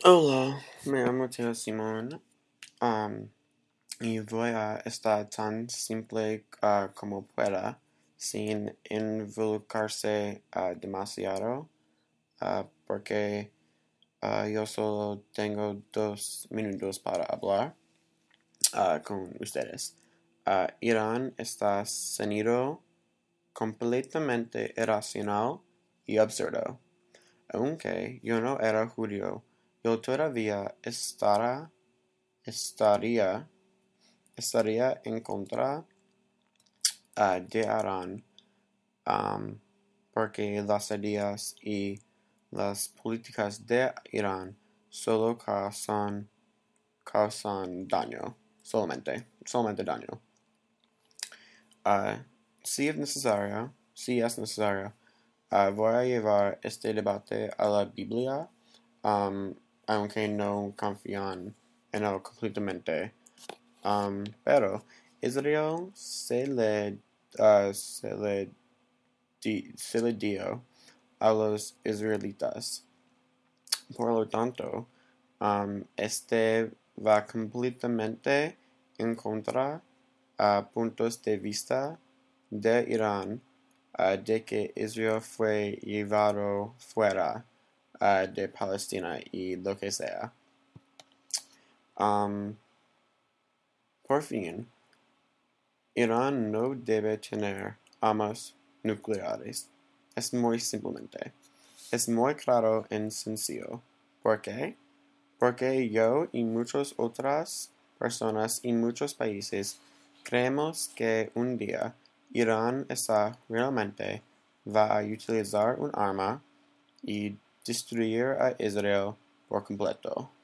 Hola, me llamo Teo Simón, um, y voy a estar tan simple como pueda, sin involucrarse demasiado, porque yo solo tengo 2 minutos para hablar con ustedes. Irán está siendo completamente irracional y absurdo. Aunque yo no era judío, yo todavía estaría, estaría en contra de Irán, porque las ideas y las políticas de Irán solo causan daño, solamente daño. Ah, si es necesario, voy a llevar este debate a la Biblia, um, aunque no confían en él completamente. Pero Israel se le dio a los israelitas. Por lo tanto, este va completamente en contra a puntos de vista de Irán, de que Israel fue llevado fuera de Palestina y lo que sea. Um, por fin, Irán no debe tener armas nucleares. Es muy simplemente. Es muy claro y sencillo. ¿Por qué? Porque yo y muchas otras personas en muchos países creemos que un día Irán realmente va a utilizar un arma y destruir a Israel por completo.